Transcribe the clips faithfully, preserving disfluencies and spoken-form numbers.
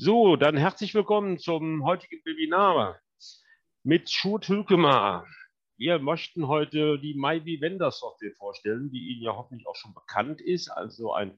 So, dann herzlich willkommen zum heutigen Webinar mit Sjoerd Hulkema. Wir möchten heute die MyVivenda-Software vorstellen, die Ihnen ja hoffentlich auch schon bekannt ist, also ein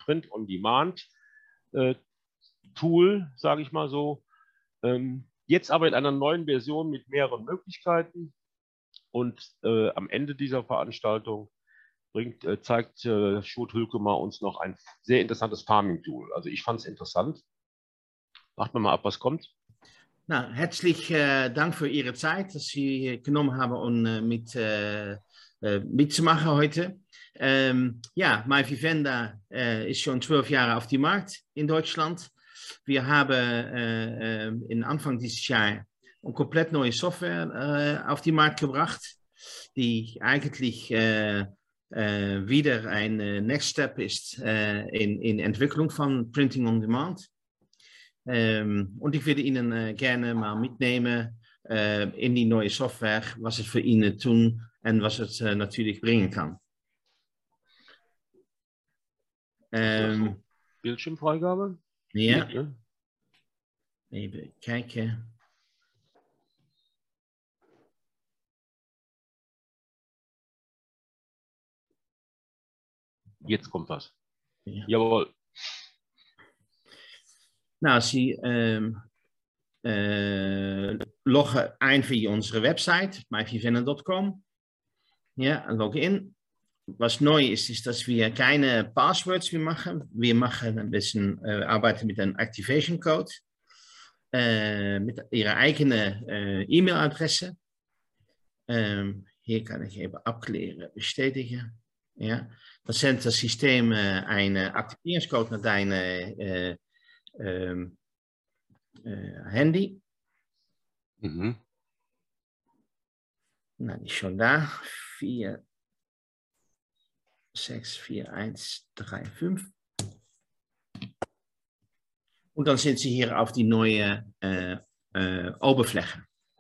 Print-on-Demand-Tool, sage ich mal so. Ähm, jetzt aber in einer neuen Version mit mehreren Möglichkeiten. Und äh, am Ende dieser Veranstaltung bringt, äh, zeigt äh, Sjoerd Hulkema uns noch ein sehr interessantes Farming-Tool. Also ich fand es interessant. Warten wir mal ab, was kommt. Nou, herzlich äh, Dank für Ihre Zeit, dass Sie genommen haben, um äh, mit, äh, äh, mitzumachen heute. Ähm, ja, MyVivenda äh, ist schon zwölf Jahre auf dem Markt in Deutschland. Wir haben äh, äh, in Anfang dieses Jahr eine komplett neue Software äh, auf den Markt gebracht, die eigentlich äh, äh, wieder ein äh, Next Step ist äh, in, in Entwicklung von Printing on Demand. Ähm, und ich würde Ihnen äh, gerne mal mitnehmen äh, in die neue Software, was es für Ihnen tun und was es äh, natürlich bringen kann. Ähm, Bildschirmfreigabe? Ja. Nee, ne? Even kijken. Jetzt kommt was. Ja. Jawohl. Nou, Sie ähm, äh, loggen ein via unsere Website, my vivenda dot com. Ja, login. Was neu ist, ist, dass wir keine Passwords mehr machen. Wir machen ein bisschen, äh, arbeiten mit einem Activation Code, äh, mit Ihrer eigenen äh, E-Mail-Adresse. Ähm, hier kann ich eben abklären, bestätigen. Ja. Dan zendt het systeem uh, een uh, activeringscode naar deine uh, um, uh, handy. Mhm. Nou, die is schon da. vier sechs vier eins drei fünf. Und dann sind Sie hier auf die neue uh, uh, Oberfläche.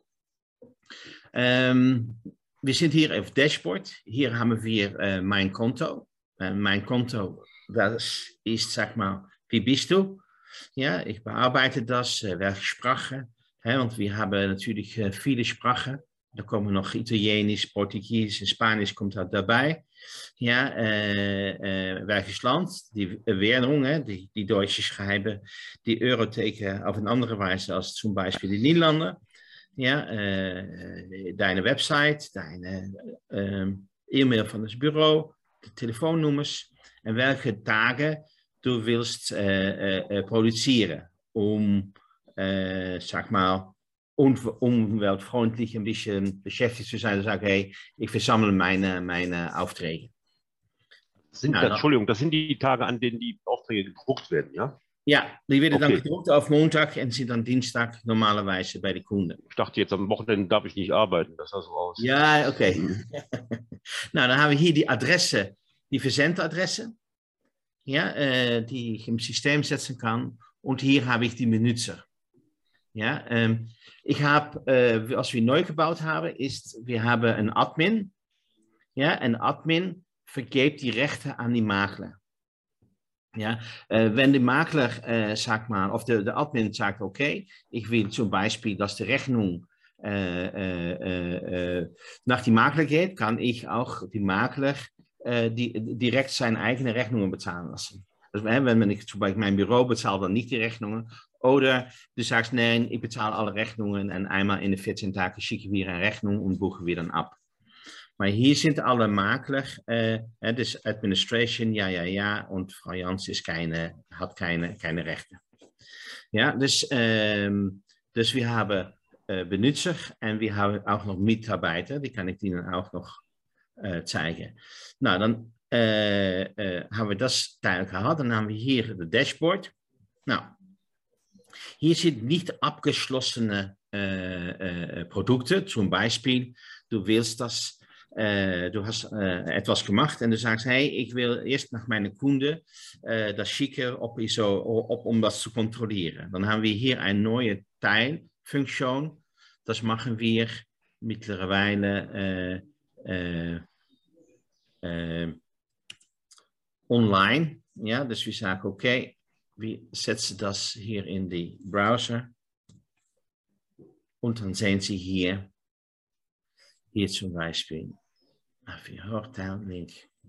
Um, wir sind hier auf Dashboard. Hier haben wir uh, mein Konto. Uh, mein Konto, das ist, sag mal, wie bist du? Ja, ich bearbeite das, uh, welche Sprache. Hè, want wir haben natürlich uh, viele Sprachen. Da kommen noch Italienisch, Portugiesisch und Spanisch kommt halt dabei. Ja, äh, äh, welches Land, die Währung, hè, die, die Deutsche schreiben die Euroteken auf eine andere Weise als zum Beispiel die Niederlande. Ja, äh, deine Website, deine äh, E-Mail von das Büro, die Telefonnummers und welche Tage du willst äh, äh, produzieren, um, äh, sag mal, umweltfreundlich ein bisschen beschäftigt zu sein und sagen, hey, ich versammle meine, meine Aufträge. Sind, Ja, Entschuldigung, das sind die Tage, an denen die Aufträge gedruckt werden, ja? Ja, die werden okay. dann gedruckt auf Montag und sind dann Dienstag normalerweise bei den Kunden. Ich dachte jetzt, am Wochenende darf ich nicht arbeiten, das sah so aus. Ja, okay. Mhm. Nou, dan hebben we hier die Adressen, die Versendadressen, ja, äh, die ich im System setzen kann. Und hier habe ich die Benutzer. Ja, ähm, ich habe, äh, was wir neu gebaut haben, ist, wir haben einen Admin. Ja, ein Admin vergebt die Rechte an die Makler. Ja, äh, wenn der Makler, äh, sag mal, of de, de Admin sagt, okay, ich will zum Beispiel, dass die Rechnung äh, äh, äh, nach die Makler geht, kann ich auch die Makler äh, die, direkt seine eigenen Rechnungen bezahlen lassen. Also, wenn ich zum Beispiel mein Büro bezahle, dann nicht die Rechnungen. Oder du sagst, nein, ich bezahle alle Rechnungen und einmal in de vierzehn Tagen schicken wir eine Rechnung und buchen wir dann ab. Maar hier sind alle Makler, äh, dus Administration, ja, ja, ja, und Frau Jans ist keine, hat keine, keine Rechte. Ja, dus, ähm, dus wir haben äh, Benutzer und wir haben auch noch Mitarbeiter, die kann ich Ihnen auch noch äh, zeigen. Nou, dann äh, äh, haben wir das duidelijk gehad. Dann haben wir hier das Dashboard. Nou, hier sind nicht abgeschlossene äh, äh, Produkte, zum Beispiel, du willst das Uh, du hast uh, etwas gemacht en du sagst, hey, ich will erst nach meinen Kunden uh, das schicken, ob ich so, ob, um das zu kontrollieren. Dann haben wir hier eine neue Teilfunktion. Das machen wir mittlerweile uh, uh, uh, online. Ja, dus wir sagen, okay, wir setzen das hier in die Browser und dann sehen Sie hier, hier zum Beispiel, für Hochtail-Link.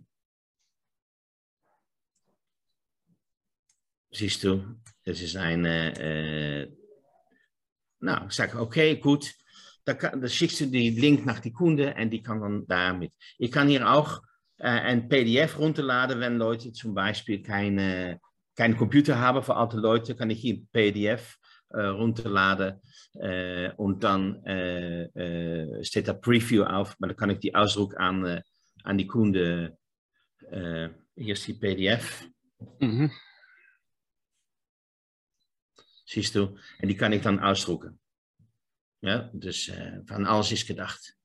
Siehst du, das ist eine, äh, nou, ich sage, okay, gut, da, kann, da schickst du die Link nach die Kunde und die kann dann damit. Ich kann hier auch äh, ein P D F runterladen, wenn Leute zum Beispiel keine, keinen Computer haben. Für alte Leute kann ich hier P D F äh, runterladen äh, und dann äh, äh, steht da Preview auf, aber dann kann ich die Ausdruck an, äh, an die Kunde, äh, hier ist die P D F. Mhm. Siehst du, en die kan ik dan uitdrukken. Ja, dus uh, van alles is gedacht.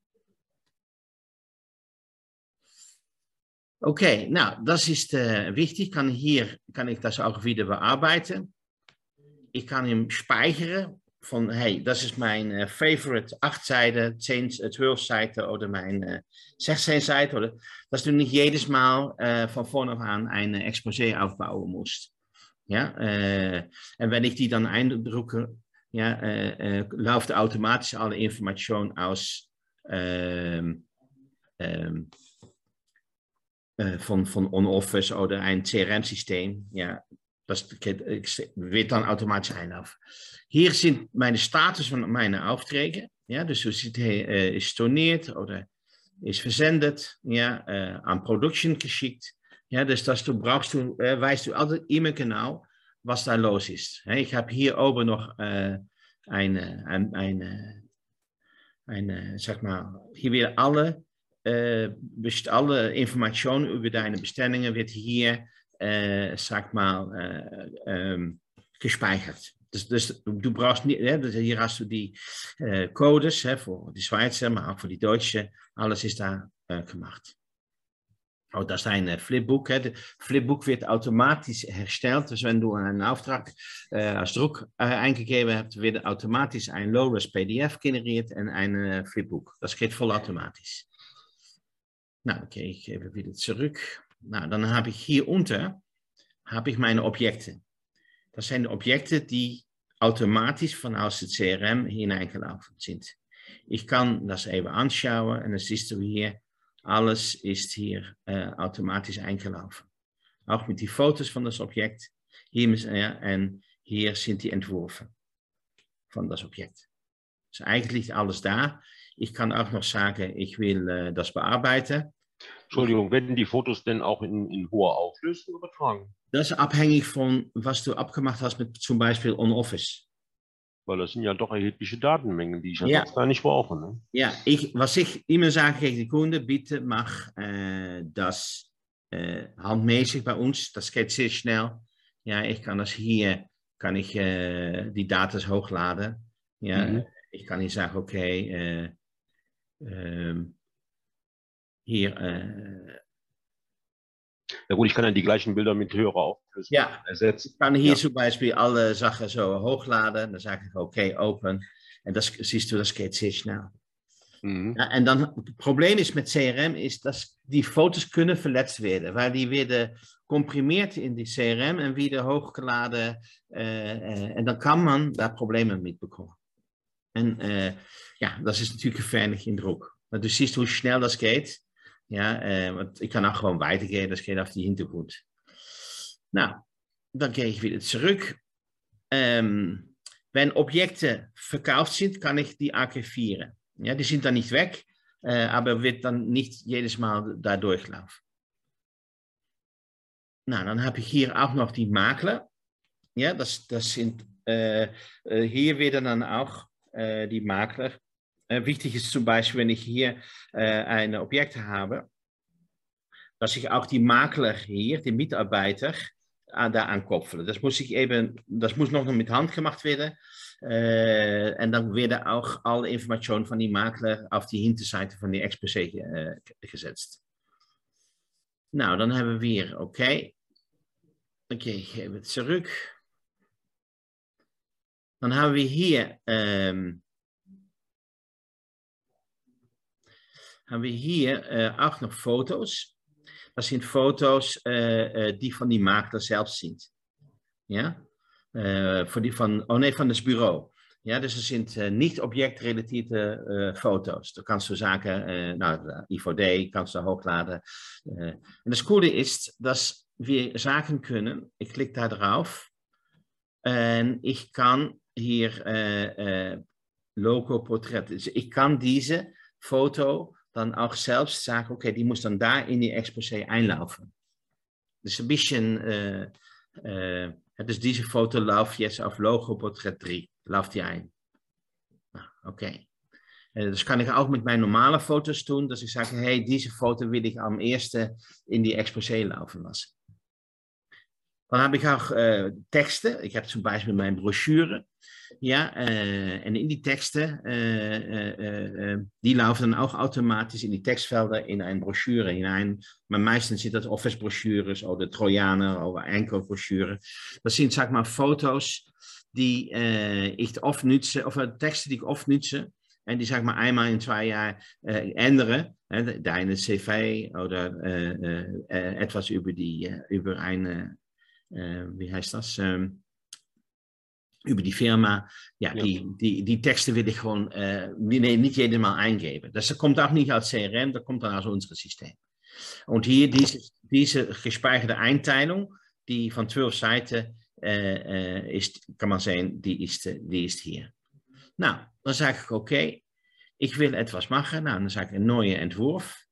Oké, okay, nou, dat is uh, wichtig. Kan hier kan ik dat ook weer bearbeiten. Ik kan hem speicheren. Van, hey, dat is mijn uh, favorite acht Seiten, twaalf Seiten of mijn uh, zestien Seiten. Oder, dat du nicht jedes Mal uh, von vorne an ein Exposé aufbauen musst. Ja, äh, und wenn ich die dann eindrucke, ja, äh, äh, läuft automatisch alle Informationen aus ähm, ähm, äh, von, von OnOffice oder ein C R M-System. Ja, das wird dann automatisch einlaufen. Hier sind meine Status von meinen Aufträgen. Ja, dus du siehst, hey, äh, ist storniert oder ist versendet, ja, äh, an Production geschickt. Ja, dus das du brauchst du, äh, weißt du altijd immer genau, was da los ist. Ja, ich habe hier oben noch äh, eine, eine, eine, eine, sag mal, hier wird alle, äh, alle Informationen über deine Bestellungen wird hier, äh, sag mal, äh, ähm, gespeichert. Dus, dus du brauchst nicht, ja, hier hast du die äh, Codes ja, für die Schweizer, aber auch für die Deutsche, alles ist da äh, gemacht. Oh, dat is een Flipbook. Hè. De Flipbook wird automatisch hersteld. Dus wenn du einen Auftrag äh, als Druck äh, eingegeben hebt, wird automatisch ein Low-Res P D F generiert und ein äh, Flipbook. Das geht vollautomatisch. Nou, okay, ich gebe wieder zurück. Nou, dann habe ich hier unter habe ich meine Objekte. Das sind Objekte, die automatisch von aus dem C R M hineingelaufen sind. Ich kann das eben anschauen und dann siehst du hier, alles ist hier äh, automatisch eingelaufen. Auch mit die Fotos von das Objekt. Hier, äh, und hier sind die Entwürfe von das Objekt. Dus eigentlich alles da. Ich kann auch noch sagen, ich will äh, das bearbeiten. Entschuldigung, werden die Fotos denn auch in, in hoher Auflösung übertragen? Das ist abhängig von, was du abgemacht hast mit zum Beispiel OnOffice. Weil das sind ja doch erhebliche Datenmengen, die ich ja, ja. sonst gar nicht brauche. Ne? Ja, ich, was ich immer sage gegen die Kunden, bitte mach äh, das äh, handmäßig bei uns. Das geht sehr schnell. Ja, ich kann das hier, kann ich äh, die Daten hochladen. Ja, mhm. Ich kann hier sagen, okay, äh, äh, hier. Äh, ja gut, ich kann dann die gleichen Bilder mit höherer Auflösung ja, ersetzen. Ich kann hier ja. zum Beispiel alle Sachen so hochladen. Dan sage ich, okay, open. En dat siehst du, das geht sehr schnell. Mhm. Ja, en dan, het probleem is met C R M, is dat die foto's kunnen verletzt werden. Weil die werden comprimeerd in die C R M en wieder hochgeladen. Uh, uh, en dan kan man daar problemen mee bekommen. En uh, ja, dat is natuurlijk gefährlich in Druck. Maar du siehst, hoe schnell das geht. Ja, uh, want ik kan auch gewoon weitergehen, das geht auf die Hintergrund. Nou, dan gehe ich wieder zurück. Ähm, wenn Objekte verkauft sind, kann ich die archivieren. Ja, die sind dann nicht weg, äh, aber wird dann nicht jedes Mal da durchlaufen. Nou, dann habe ich hier auch noch die Makler. Ja, das, das sind, äh, hier werden dann auch äh, die Makler. Äh, wichtig ist zum Beispiel, wenn ich hier äh, ein Objekt habe, dass ich auch die Makler hier, die Mitarbeiter, da aankoppelen. Das muss ich eben, das muss noch mit Hand gemacht werden. Äh, und dann werden auch alle Informationen von den Makler auf die Hinterseite von der Exposé äh, gesetzt. Nou, dann haben wir, okay. Okay, ich gebe zurück. Dann haben wir hier, ähm, haben wir hier äh, auch noch Fotos. Das sind Fotos, äh, die von die Makler selbst sind. Ja, uh, voor die van, oh nee, van het bureau. Ja, dus er sind uh, niet objectrelateerde uh, Fotos. Da kannst du sagen, uh, nou, I V D kannst du hochladen. Uh, en das Coole ist, dass wir sagen können, ich klicke da drauf und ich kann hier uh, uh, Logo Portrait. Dus ich kann diese Foto dann auch selbst sagen, okay, die muss dann da in die Exposé einlaufen. Dus een bisschen, uh, uh, dus diese Foto läuft jetzt auf Logo Portrait drie. Läuft die ein. Nou, okay. Das kann ich auch mit meinen normalen Fotos tun, dass ich sage, hey, diese Foto will ich am ersten in die Exposé laufen lassen. Dann habe ich auch äh, Texte. Ich habe zum Beispiel meine Broschüre. Ja, äh, und in die Texte, äh, äh, äh, die laufen dann auch automatisch in die Textfelder in eine Broschüre hinein. Maar meistens sind das Office-Broschüren oder Trojaner oder Einkaufsbroschüren. Das sind, sag mal, Fotos die äh, ich oft nutze, of Texte die ich oft nutze. En die, sag mal, einmal in zwei Jahren äh, ändere. Äh, deine C V oder äh, äh, etwas über die, äh, über eine, äh, wie heißt das? Ähm, über die Firma. Ja, ja. Die, die, die Texte will ich gewoon äh, nee, nicht jedes Mal eingeben. Das kommt auch nicht als C R M, das kommt dann aus unserem System. Und hier diese, diese gespeicherte Einteilung, die von zwölf Seiten äh, äh, ist, kann man sehen, die ist, die ist hier. Nou, dan sage ich, okay, ich will etwas machen. Nou, dann sage ich, ein neuer Entwurf.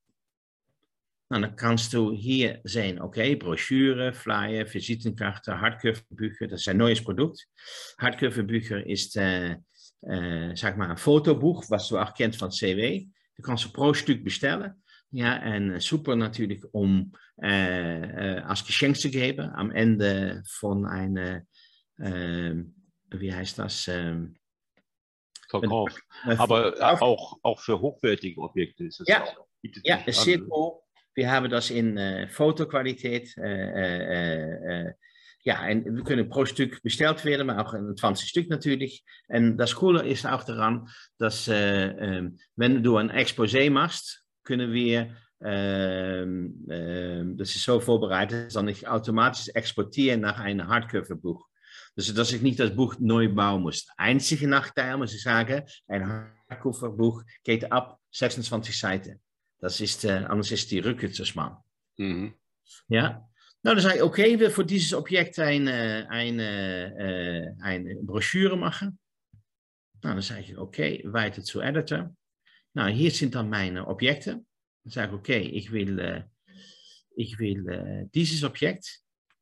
Nou, dann kannst du hier sehen, okay, Broschüre, Flyer, Visitenkarte, Hardcoverbücher, das ist ein neues Produkt. Hardcoverbücher ist, äh, äh, sag mal, ein Fotobuch, was du auch kennst von C W. Du kannst du pro Stück bestellen. Ja, en super natürlich, um äh, äh, als Geschenk zu geben am Ende von einer, äh, wie heißt das? Ähm, Verkauf. Äh, Aber Verkauf. Auch, auch für hochwertige Objekte ist es ja, auch. Ja, ist sehr cool. Wir haben das in äh, Fotoqualität. Äh, äh, äh, ja, en wir können pro Stück bestellt werden, maar auch in zwanzig Stück natürlich. En das Coole ist auch daran, dass äh, äh, wenn du ein Exposé machst, können wir, äh, äh, das ist so vorbereitet, dass ich automatisch exportiere nach einem Hardcover-Buch. Dus dass ich nicht das Buch neu bauen muss. Einzige Nachteil, muss ich sagen, ein Hardcover-Buch geht ab sechsundzwanzig Seiten. Das ist, äh, anders ist die Rücke zu schmal. Mhm. Ja. Nou, dan zei ik, oké, okay, we voor dieses Object een, een, een, een Broschüre machen. Nou, dan zei ik, oké, okay, weiter zu Editor. Nou, hier sind dann meine Objekte. Dan zeg ik, oké, okay, ik wil, uh, ik wil uh, dieses Objekt.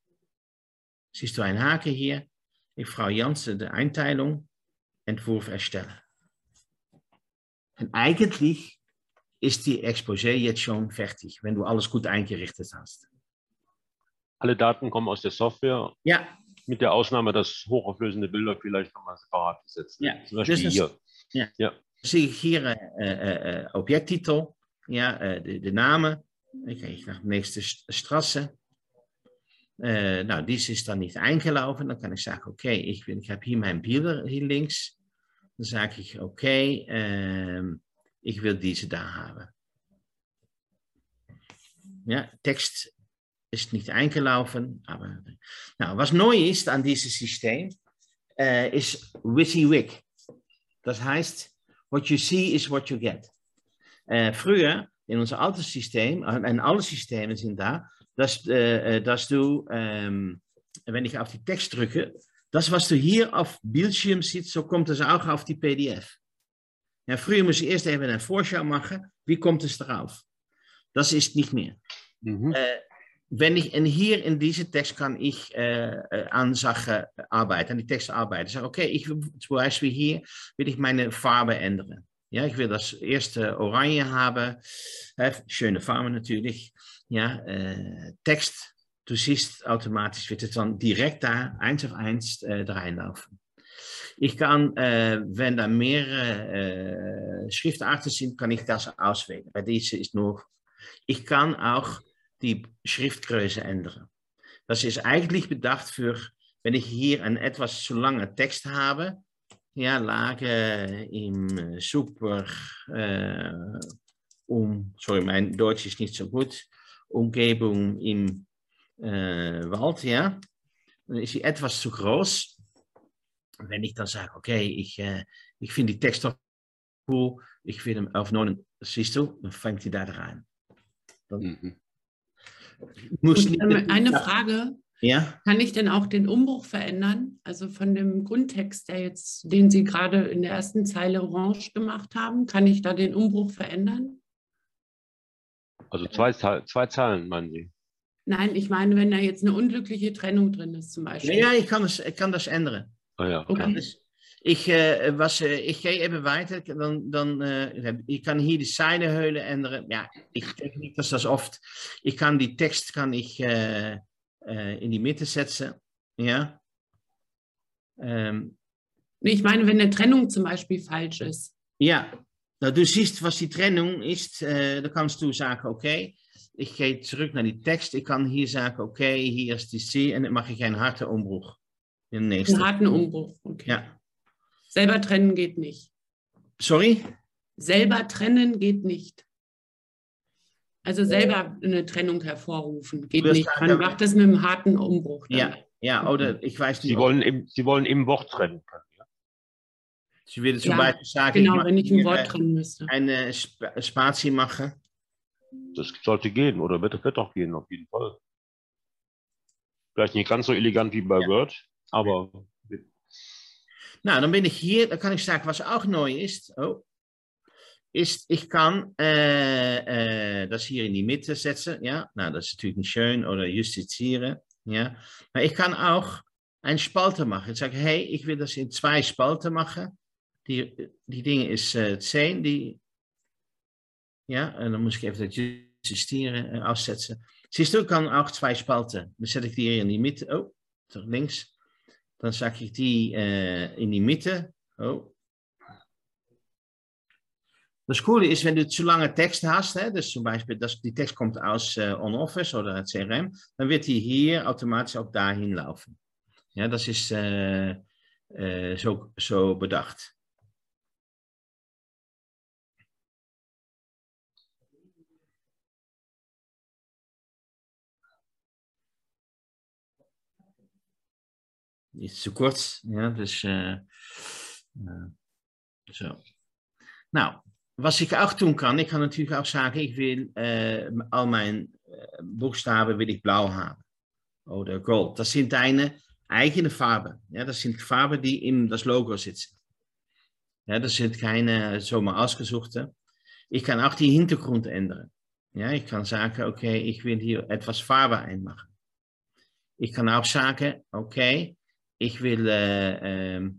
Siehst du ein Haken hier? Ich Frau Jansen de Einteilung, Entwurf erstellen. En eigentlich ist die Exposé jetzt schon fertig, wenn du alles gut eingerichtet hast. Alle Daten kommen aus der Software. Ja. Mit der Ausnahme, dass hochauflösende Bilder vielleicht nochmal separat gesetzt werden. Ja. Zum Beispiel dus hier. Ja. Ja. Zie ik hier uh, uh, uh, Objekttitel, ja, uh, de, de namen. Dan ga ik naar de nächste Straße. Uh, nou, diese ist dann nicht eingelaufen. Dan kan ik zeggen, oké, okay, ich, ich habe hier mijn Bilder hier links. Dan zeg ik, oké, okay, uh, ich will diese da haben. Ja, Text ist nicht eingelaufen. Aber, nou, was neu ist an diesem System, uh, ist WYSIWYG. Das heißt, what you see is what you get. Uh, früher, in unser altes System, und alle Systeme sind da, dass, uh, dass du, um, wenn ich auf die Text drücke, das, was du hier auf Bildschirm siehst, so kommt es auch auf die P D F. Ja, früher muss ich erst even eine Vorschau machen, wie kommt es darauf? Das ist nicht mehr. Mhm. Uh, wenn ich, und hier in diesem Text kann ich äh, an Sachen arbeiten, an die Text arbeiten. Ich sage, okay, ich will, zum Beispiel hier will ich meine Farbe ändern. Ja, ich will das erste Oranje haben. Äh, schöne Farbe natürlich. Ja, äh, Text, du siehst automatisch, wird es dann direkt da, eins auf eins äh, reinlaufen. Ich kann, äh, wenn da mehrere äh, Schriftarten sind, kann ich das auswählen. Bei dieser ist nur, ich kann auch die Schriftgröße ändern. Das ist eigentlich bedacht für, wenn ich hier einen etwas zu langen Text habe, ja, Lage im Super, äh, um, sorry, mein Deutsch ist nicht so gut, Umgebung im äh, Wald, ja, dann ist sie etwas zu groß. Wenn ich dann sage, okay, ich, äh, ich finde die Text doch cool, ich will ihn auf neun, siehst du, dann fängt sie da rein. Dann Mhm. muss Und, nicht, ähm, eine Frage, ja? kann ich denn auch den Umbruch verändern? Also von dem Grundtext, der jetzt, den Sie gerade in der ersten Zeile orange gemacht haben, kann ich da den Umbruch verändern? Also zwei, zwei Zahlen, meinen Sie? Nein, ich meine, wenn da jetzt eine unglückliche Trennung drin ist zum Beispiel. Ja, ich kann das, ich kann das ändern. Ah, ja. Okay. Dus ik, uh, was, uh, ik ga even weiter, dan, dan, uh, ik kan hier die Zeilenhöhle ändern. Ja, ik denk niet dat dat oft. Ik kan die tekst kan ik, uh, uh, in die Mitte setzen. Ja. Um, Nee, ich meine, wenn eine Trennung zum Beispiel falsch ist. Ja, nou, du siehst, was die Trennung ist, uh, dan kannst du sagen, okay, ich gehe zurück naar die Text. Ich kann hier sagen, okay, hier ist die C und dann mache ich einen harten Umbruch. Den nächsten. Einen harten Umbruch, okay. Ja. Selber trennen geht nicht. Sorry? Selber trennen geht nicht. Also selber eine Trennung hervorrufen geht nicht. Man macht das mit einem harten Umbruch. Dann. Ja, ja, oder ich weiß nicht. Sie wollen im, Sie wollen im Wort trennen können. Ja? Sie würden zum Ja, Beispiel sagen, genau, ich wenn ich ein Wort trennen müsste. Eine Sp Spatie machen. Das sollte gehen, oder wird, wird doch gehen, auf jeden Fall. Vielleicht nicht ganz so elegant wie bei Ja. Word, aber... Nou, dan ben ik hier, dan kan ik zeggen, wat ook neu is, oh, is, ich kann äh, äh, das hier in die Mitte setzen, ja, nou, das ist natürlich nicht schön, oder justizieren, ja, maar ich kann auch ein Spalte machen. Ich sage, hey, ich will das in zwei Spalten machen, die, die Dinge ist äh, zehn, die, ja, en dan muss ich even das justieren äh, aussetzen. Siehst du, ich kann auch zwei Spalten, dan zet ik die hier in die Mitte, oh, terug links. Dan zag ik die uh, in die Mitte. Oh. Das Coole ist, wenn du zu lange Text hast, hè, dus zum Beispiel, dass die Text kommt aus uh, OnOffice oder C R M, dann wird die hier automatisch auch dahin laufen. Ja, das ist uh, uh, so, so bedacht. Iets te kort, ja, dus uh, uh, zo. Nou, was ik ook doen kan, ik kan natuurlijk ook zeggen, ik wil uh, al mijn uh, Buchstaben will ich blau haben oder gold. Das sind deine eigene Farben. Ja, das sind Farben, die in das Logo sitzen. Ja, das sind keine so mal ausgesuchte. Ich kann auch die Hintergrund ändern. Ja, ich kann sagen, okay, ich will hier etwas Farbe einmachen. Ich kann auch sagen, okay, ich will, äh, äh,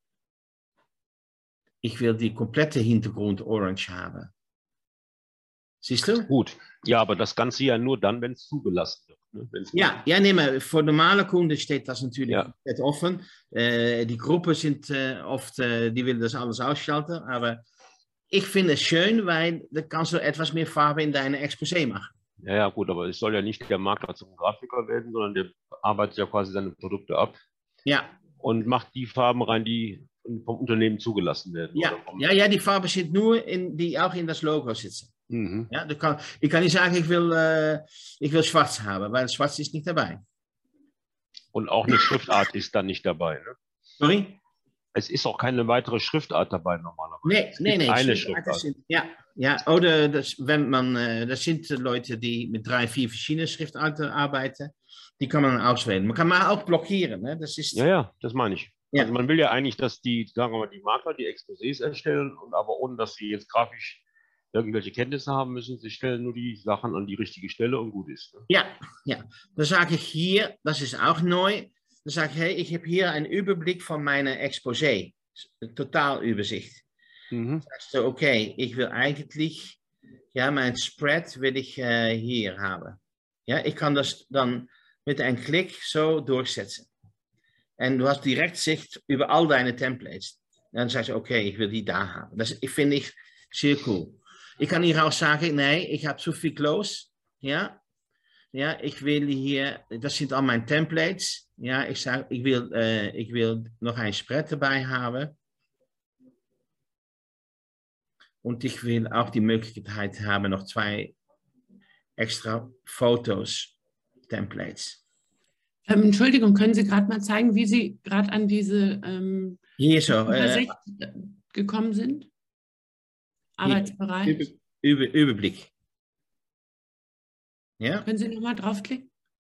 ich will die komplette Hintergrund orange haben. Siehst du? Gut. Ja, aber das Ganze ja nur dann, wenn es zugelassen wird. Ne? Wenn's Ja, ja, nee, maar voor normale Kunden steht das natürlich Ja. komplett offen. Äh, die Gruppen sind äh, oft, äh, die willen das alles ausschalten, aber ich finde es schön, weil da kannst du etwas mehr Farbe in deine Exposé machen. Ja, ja, gut, aber es soll ja nicht der Makler zum Grafiker werden, sondern der arbeitet ja quasi seine Produkte ab. Ja, Und macht die Farben rein, die vom Unternehmen zugelassen werden. ja, oder vom, ja, ja, die Farben sind nur in, die auch in das Logo sitzen. Mhm. Ja, du kann, ich kann nicht sagen, ich will, äh, ich will schwarz haben, weil schwarz ist nicht dabei. Und auch eine Schriftart ist dann nicht dabei. Ne? Sorry? Es ist auch keine weitere Schriftart dabei normalerweise. Nee, Es nee, gibt nee. eine Schriftart Schriftart. sind, ja, ja, oder das, wenn man, äh, das sind Leute, die mit drei, vier verschiedenen Schriftarten arbeiten, die kann man auswählen. Man kann mal auch blockieren, ne? Das ist, Ja, ja, das meine ich. Ja. Also man will ja eigentlich, dass die, sagen wir mal, die Makler die Exposés erstellen, und aber ohne, dass sie jetzt grafisch irgendwelche Kenntnisse haben müssen. Sie stellen nur die Sachen an die richtige Stelle und gut ist. Ne? ja, ja. Dan sage ich hier, das ist auch neu, dann sage ich, hey, ich habe hier einen Überblick von meiner Exposé. Totalübersicht. Mhm. Sagst du, okay, ich will eigentlich, ja, mein Spread will ich äh, hier haben. Ja, ich kann das dann mit einem Klick so durchsetzen. Und du hast direkt Sicht über all deine Templates. Dann sagst du, okay, ich will die da haben. Das finde ich sehr cool. Ich kann hier auch sagen, nee, ich habe zu viel Close. Ja, ja, ich will hier, das sind all meine Templates. Ja, ich sage, ich will, äh, ich will noch ein Spread dabei haben. Und ich will auch die Möglichkeit haben, noch zwei extra Fotos, Templates. Ähm, Entschuldigung, können Sie gerade mal zeigen, wie Sie gerade an diese ähm, Hier so. Äh, Übersicht gekommen sind? Arbeitsbereich. Über, über, Überblick. Ja? Können Sie nochmal draufklicken?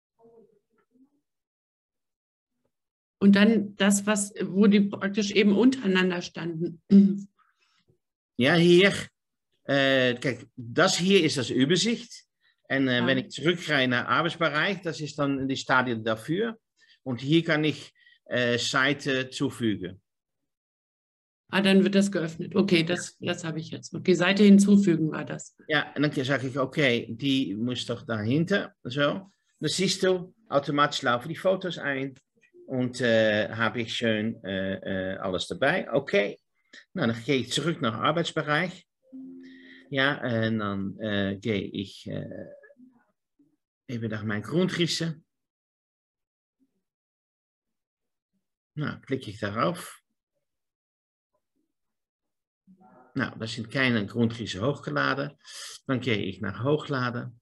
Und dann das, was, wo die praktisch eben untereinander standen. Ja, hier. Äh, kijk, das hier ist das Übersicht. Und äh, Ja. wenn ich zurückgehe nach Arbeitsbereich, das ist dann die Stadien dafür. Und hier kann ich äh, Seite zufügen. Ah, dann wird das geöffnet. Okay, das, das habe ich jetzt. Okay, Seite hinzufügen war das. Ja, und dann sage ich, okay, die muss doch dahinter. So. Dann siehst du, automatisch laufen die Fotos ein. Und äh, habe ich schön äh, äh, alles dabei. Okay. Nou, dann gehe ich zurück nach Arbeitsbereich. Ja, en dan äh, gehe ich äh, even nach mijn Grundrisse. Nou, klicke ich darauf. Nou, da sind keine Grundrisse hochgeladen. Dann gehe ich nach Hochladen.